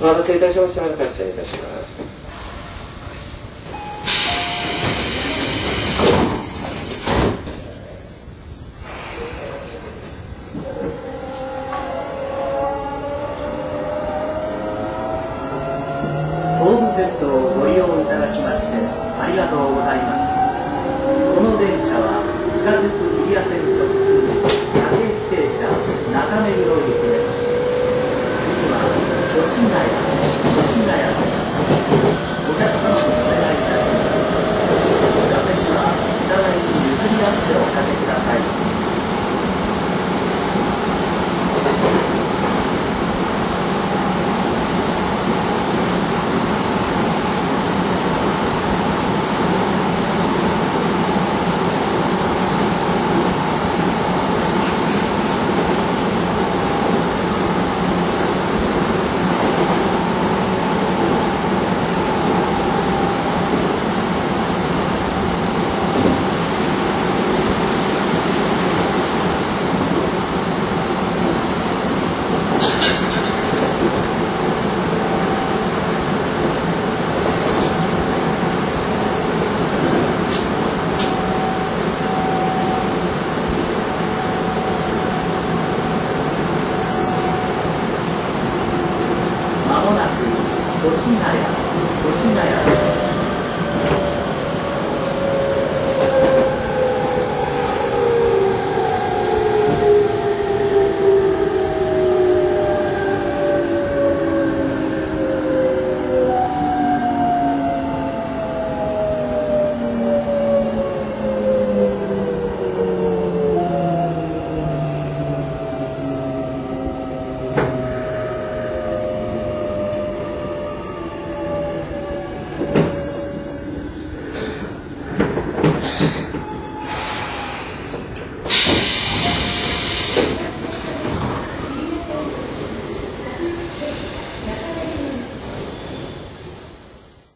お待たせいたしました。発車いたします。 東武鉄道をご利用いただきましてありがとうございます。この電車は地下鉄日比谷線直通各駅停車中目黒行きです。次は越谷です。お客様にお願いいたします。座席はお互いに譲り合っておかけください。まもなく越谷です。